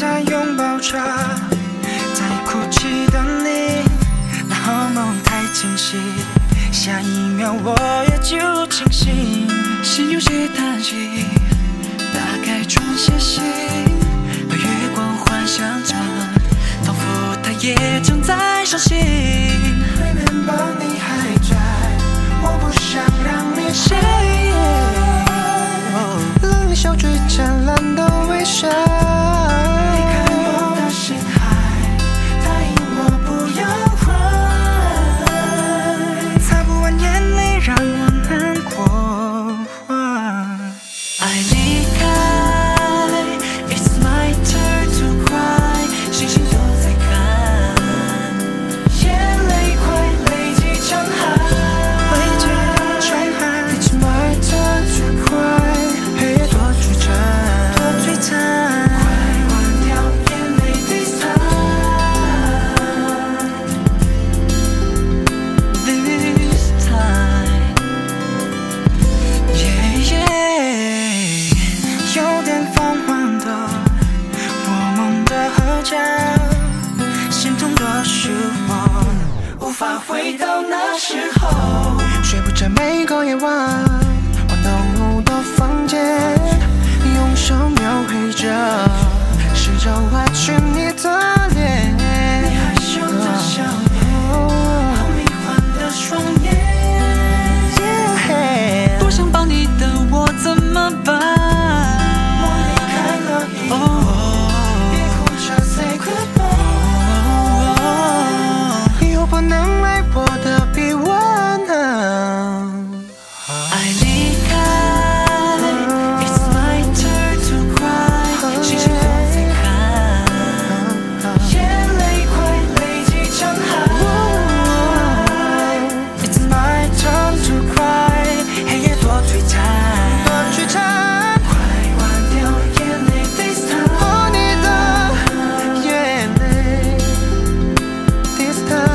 在拥抱着，在哭泣的你，那荷尔蒙太清晰，下一秒我也就清醒， 心有些叹息，打开窗歇息，把月光幻想着，仿佛它也正在伤心。 Remember 你还在，我不想让你睡，让你小嘴灿烂的微笑。心痛的是我，无法回到那时候，睡不着每个夜晚，玩动物的房间，用手描绘着，试着画出你的脸，你害羞的笑脸，好迷幻的双眼， 多想抱你的我怎么办？ 我离开了以后，别哭着 say goodbye。不能爱我的比我好。 爱离开 ，It's my turn to cry， 星星都在看， 眼泪快累积成海。It's my turn to cry， 黑夜多璀璨，快关掉眼泪 this time， 哦你的眼泪 this time。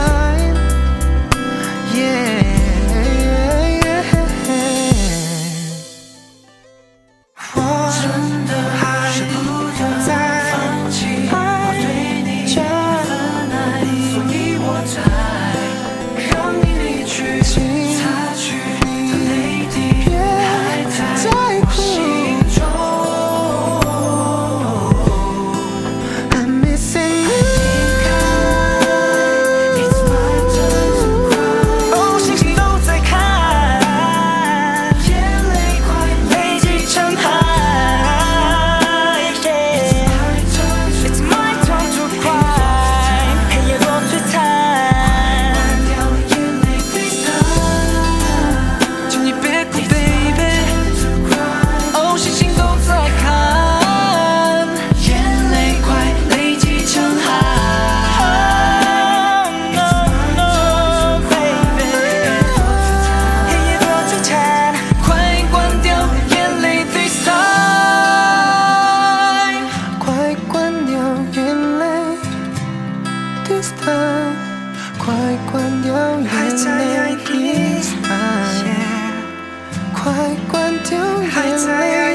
快关掉眼泪，还在爱你，快关掉眼泪。